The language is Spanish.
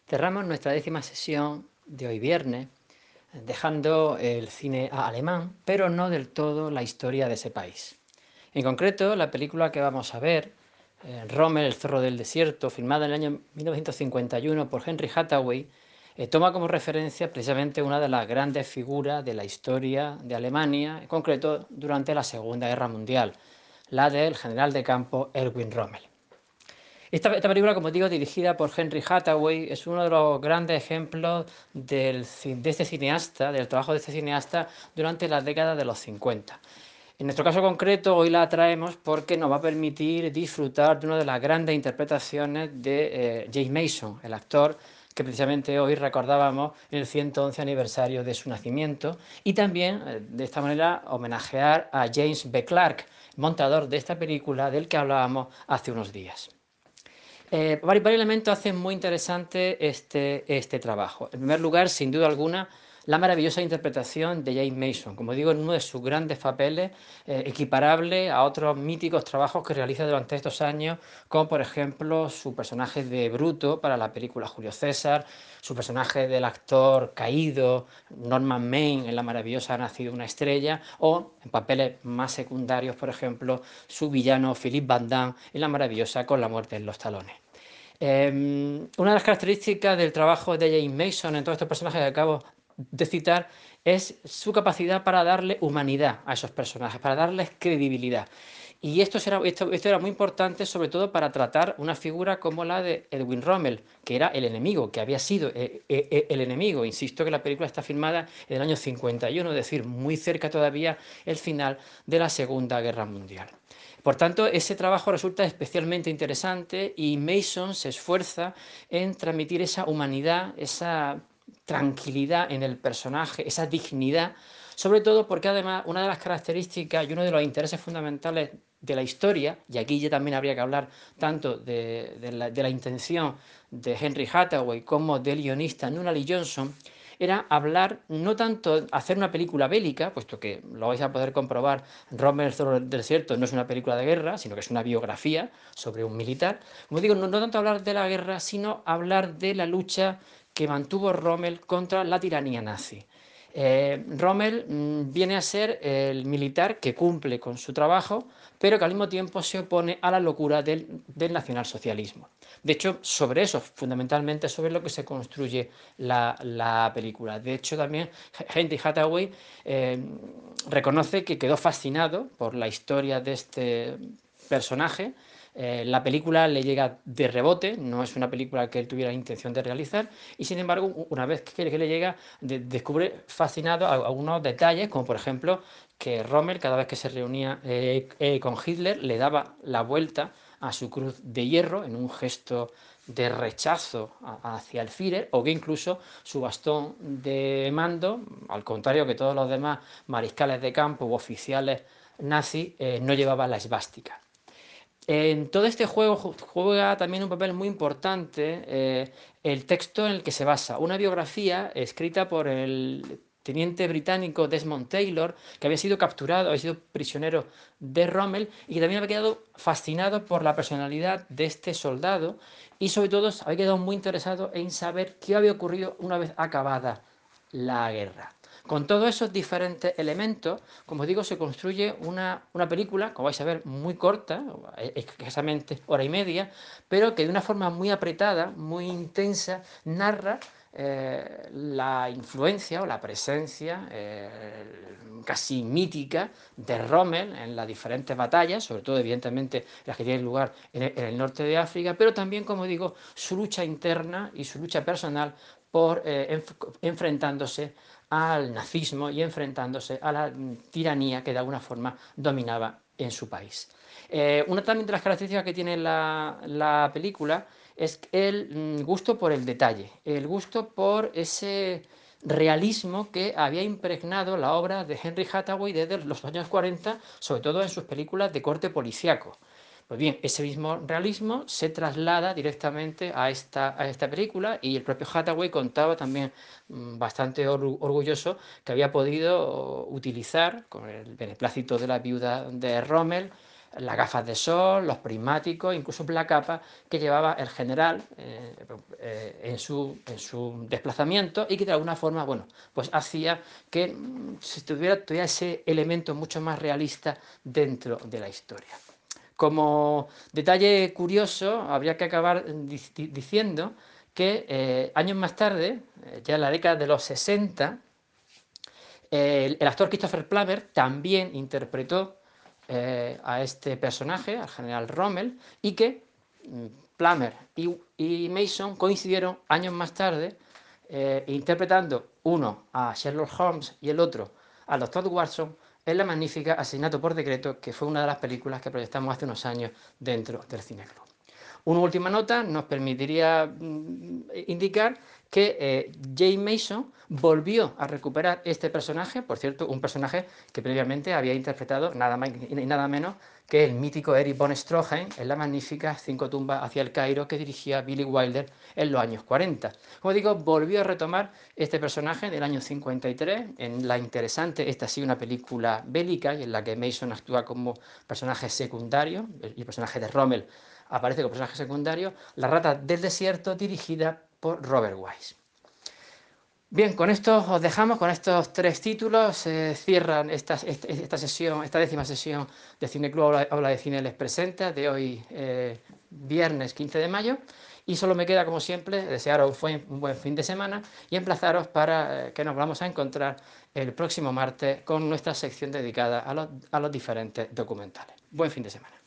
Cerramos nuestra 10ª sesión de hoy viernes, dejando el cine alemán, pero no del todo la historia de ese país. En concreto, la película que vamos a ver, Rommel, el zorro del desierto, filmada en el año 1951 por Henry Hathaway, toma como referencia precisamente una de las grandes figuras de la historia de Alemania, en concreto durante la Segunda Guerra Mundial, la del general de campo Erwin Rommel. Esta película, como digo, dirigida por Henry Hathaway, es uno de los grandes ejemplos de este cineasta, del trabajo de este cineasta durante las décadas de los 50. En nuestro caso concreto, hoy la traemos porque nos va a permitir disfrutar de una de las grandes interpretaciones de James Mason, el actor que precisamente hoy recordábamos en el 111 aniversario de su nacimiento, y también, de esta manera, homenajear a James B. Clarke, montador de esta película del que hablábamos hace unos días. Varios elementos hacen muy interesante este trabajo. En primer lugar, sin duda alguna, la maravillosa interpretación de James Mason, como digo, en uno de sus grandes papeles, equiparable a otros míticos trabajos que realiza durante estos años, como por ejemplo su personaje de Bruto para la película Julio César, su personaje del actor caído Norman Maine en la maravillosa Ha nacido una estrella, o en papeles más secundarios, por ejemplo, su villano Philippe Van Damme en la maravillosa Con la muerte en los talones. Una de las características del trabajo de James Mason en todos estos personajes que acabo de citar es su capacidad para darle humanidad a esos personajes, para darles credibilidad. Y esto era muy importante, sobre todo para tratar una figura como la de Erwin Rommel, que era el enemigo, que había sido el enemigo. Insisto que la película está filmada en el año 51, es decir, muy cerca todavía el final de la Segunda Guerra Mundial. Por tanto, ese trabajo resulta especialmente interesante y Mason se esfuerza en transmitir esa humanidad, esa tranquilidad en el personaje, esa dignidad, sobre todo porque además una de las características y uno de los intereses fundamentales de la historia, y aquí ya también habría que hablar tanto de la intención de Henry Hathaway como del guionista Nunnally Johnson, era hablar, no tanto hacer una película bélica, puesto que lo vais a poder comprobar, Rommel, el zorro del desierto no es una película de guerra, sino que es una biografía sobre un militar. Como digo, no tanto hablar de la guerra, sino hablar de la lucha que mantuvo Rommel contra la tiranía nazi. Rommel viene a ser el militar que cumple con su trabajo, pero que al mismo tiempo se opone a la locura del nacionalsocialismo. De hecho, sobre eso, fundamentalmente, sobre lo que se construye la película. De hecho, también Henry Hathaway reconoce que quedó fascinado por la historia de este personaje. La película le llega de rebote, no es una película que él tuviera intención de realizar, y sin embargo, una vez que le llega, descubre fascinado algunos detalles, como por ejemplo que Rommel, cada vez que se reunía con Hitler, le daba la vuelta a su cruz de hierro en un gesto de rechazo hacia el Führer, o que incluso su bastón de mando, al contrario que todos los demás mariscales de campo u oficiales nazis, no llevaba la esvástica. En todo este juego juega también un papel muy importante el texto en el que se basa, una biografía escrita por el teniente británico Desmond Taylor, que había sido capturado, había sido prisionero de Rommel y que también había quedado fascinado por la personalidad de este soldado y sobre todo había quedado muy interesado en saber qué había ocurrido una vez acabada la guerra. Con todos esos diferentes elementos, como digo, se construye una película, como vais a ver, muy corta, escasamente hora y media, pero que de una forma muy apretada, muy intensa, narra la influencia o la presencia casi mítica de Rommel en las diferentes batallas, sobre todo evidentemente las que tienen lugar en el norte de África, pero también, como digo, su lucha interna y su lucha personal por enfrentándose al nazismo y enfrentándose a la tiranía que de alguna forma dominaba en su país. Una también de las características que tiene la película es el gusto por el detalle, el gusto por ese realismo que había impregnado la obra de Henry Hathaway desde los años 40, sobre todo en sus películas de corte policíaco. Pues bien, ese mismo realismo se traslada directamente a esta película y el propio Hathaway contaba también bastante orgulloso que había podido utilizar, con el beneplácito de la viuda de Rommel, las gafas de sol, los prismáticos, incluso la capa que llevaba el general en su desplazamiento y que de alguna forma, bueno, pues hacía que se tuviera ese elemento mucho más realista dentro de la historia. Como detalle curioso, habría que acabar diciendo que años más tarde, ya en la década de los 60, el actor Christopher Plummer también interpretó a este personaje, al general Rommel, y que Plummer y Mason coincidieron años más tarde interpretando uno a Sherlock Holmes y el otro al doctor Watson en la magnífica Asesinato por decreto, que fue una de las películas que proyectamos hace unos años dentro del Cine Club. Una última nota nos permitiría indicar que James Mason volvió a recuperar este personaje, por cierto, un personaje que previamente había interpretado nada más y nada menos que el mítico Erich von Stroheim en la magnífica Cinco tumbas hacia el Cairo que dirigía Billy Wilder en los años 40. Como digo, volvió a retomar este personaje en el año 53 en la interesante, esta sí una película bélica y en la que Mason actúa como personaje secundario, y el personaje de Rommel aparece como personaje secundario, La rata del desierto, dirigida por Robert Wise. Bien, con esto os dejamos, con estos tres títulos cierran esta sesión, esta décima sesión de Cine Club Habla de Cine les presenta, de hoy viernes 15 de mayo, y solo me queda, como siempre, desearos un buen fin de semana y emplazaros para que nos vamos a encontrar el próximo martes con nuestra sección dedicada a los diferentes documentales. Buen fin de semana.